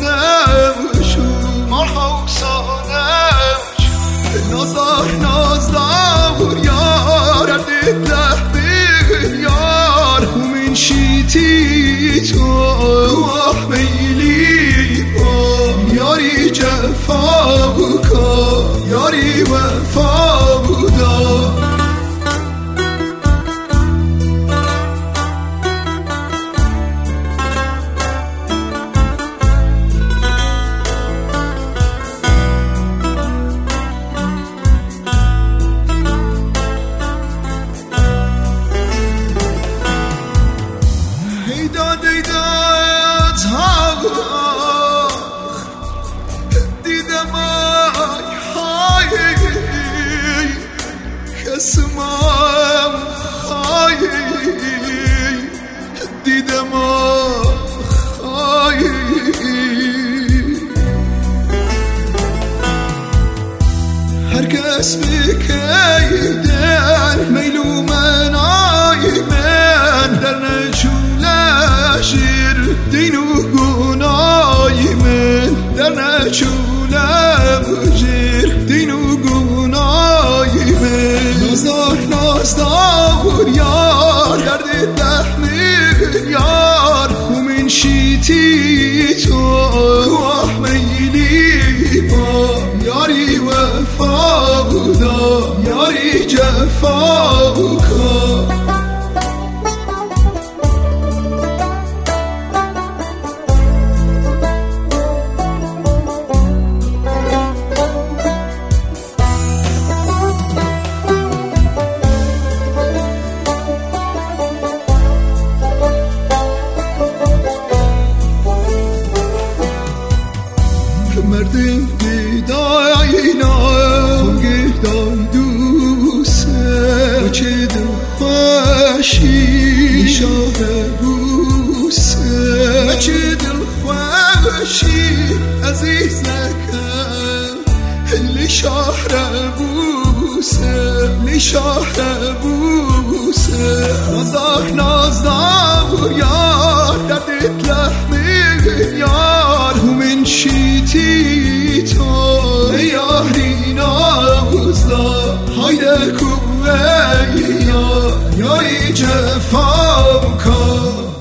نازدار یار دید لحبه یار ومن شیتی تو میلی یاری جفا بکا یاری وفا بودا اسمم خواهی دیدم خواهی هر کس بکیدن میلو من آی من در نچوله شیر دین و گنای من در نچوله بجیر دین و گنای من نازدار یار درد تحمیل یار ومن شیتی تو میلی با یاری وفا بودا یاری جفا بکا مردم دیداینا خونگه دای دوسته چه دل خوشی شاه بوسه چه دل خوشی عزیز نکن لی شاه بوسه لی شاه بوسه نازدار یار دردت لحمه یار ومن شیتی تو یاری نازدار هایده کوه یاری جفا بکن